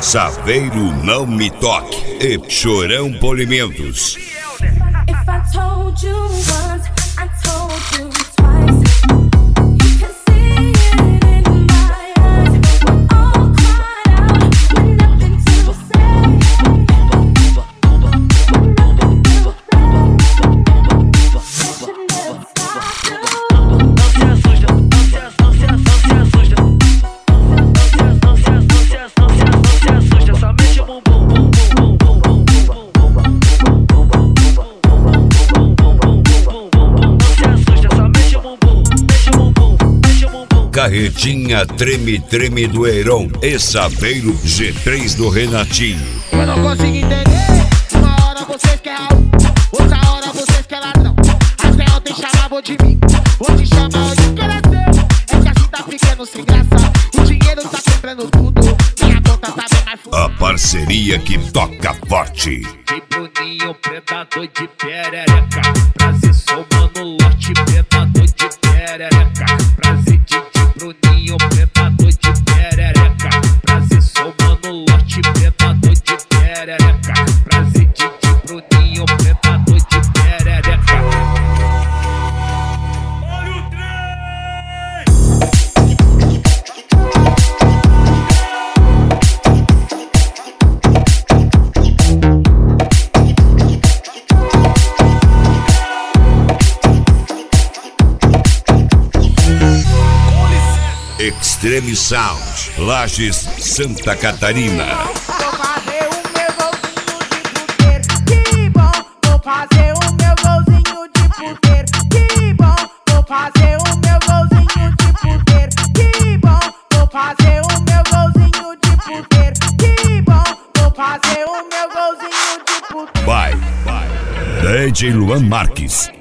Saveiro Não Me Toque e Chorão Polimentos. If I told you once, I told you twice. You can see it in my eyes. We're all cried out with nothing to say. Should never stop you. Carretinha Treme Treme do Heron e Saveiro G3 do Renatinho. Eu não consigo entender. Uma hora vocês querem algo, outra hora vocês querem ladrão. Até ontem chamavam de mim, hoje chamam de que era seu. É que assim tá ficando sem graça. O dinheiro tá comprando tudo, minha conta tá bem mais fundo. A parceria que toca forte. De Bruninho, predador de perereca. Prazer somando lote, predador de perereca. Prazer de Bruninho, predador de perereca. Prazer somando lote, predador de perereca. Prazer de Bruninho, predador de perereca. Olha o Extreme Sound, Lages, Santa Catarina. Vou fazer o meu golzinho de puteiro, que bom. Vou fazer o meu golzinho de puteiro, que bom. Vou fazer o meu golzinho de puteiro, que bom. Vou fazer o meu golzinho de puteiro, que bom. Vou fazer o meu golzinho de puteiro. Vai, DJ Luan Marques.